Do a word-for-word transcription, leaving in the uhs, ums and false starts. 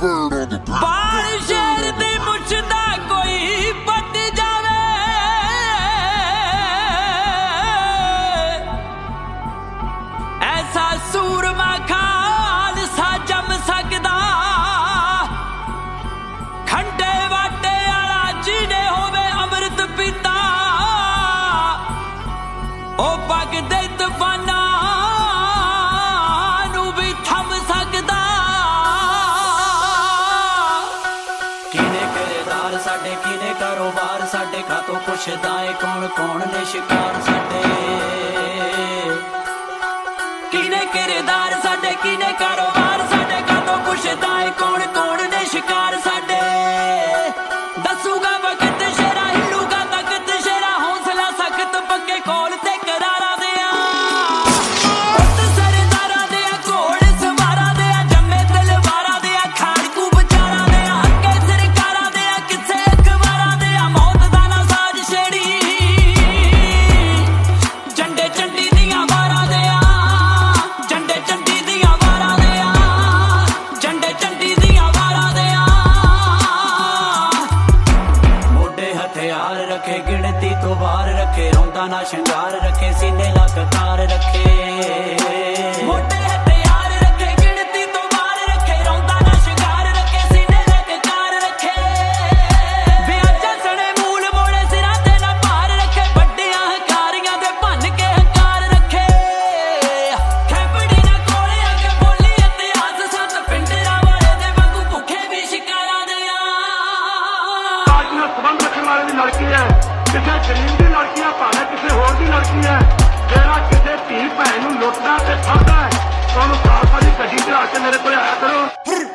बाल शेर दी मुछदा कोई पट जावे, ऐसा सूरमा खालसा जम सकदा। खंडे वाटे आला जिने होवे अमृत पीता, ओ पग दे तूफाना नू भी थम सकदा। साडे किने कारोबार साडे खातों पुछदा है कौन कौन ने शिकार साडे। किने किरदार साडे किने कारोबार साडे खातों पुछदा है कौन कौन ने शिकार साडे। दसूगा वक्त शेरा हिलूगा तख्त शेरा हौसला सख्त पक्के कोल ते करारा दिया। सरदारा दिया घोड़ सवारा दिया जम्मे तलवारा दिया खाड़कू बचारा दिया अगे सरकारा दिया किसे अखबारा दिया मौत दा ना साज छेड़ी। झंडे चंडी दियां वारा दिया झंडे चंडी दियां वारा दिया झंडे चंडी दियां वारा दिया। मोटे हथियार रखे गिनती तो वार रखे रौंदा ना शंगार रखे सीने ला कतार रखे। मोटे हथियार रखे गिनती तो वार रखे रौंदा ना शंगार रखे सीने ला कतार रखे। विआजा सने मूल मोड़े सिरां ते ना भार रखे बड्डियां हकारियां दे भन के हंकार रखे। खैबड़ी ना कोले अगे बोली इतिहास सत पिंडरा वाले दे वांगू भुखे भी शिकारा दिया। आज ना संबंध रखने वाले दी लड़की है किसी गरीब दी लड़की है भावे किसी होर दी लड़की है। जेड़ा किसी धी भैन नूं लुटदा ते फड़दा है तो उहनूं साल साल दी गड्डी चढ़ा के मेरे कोल आया करो।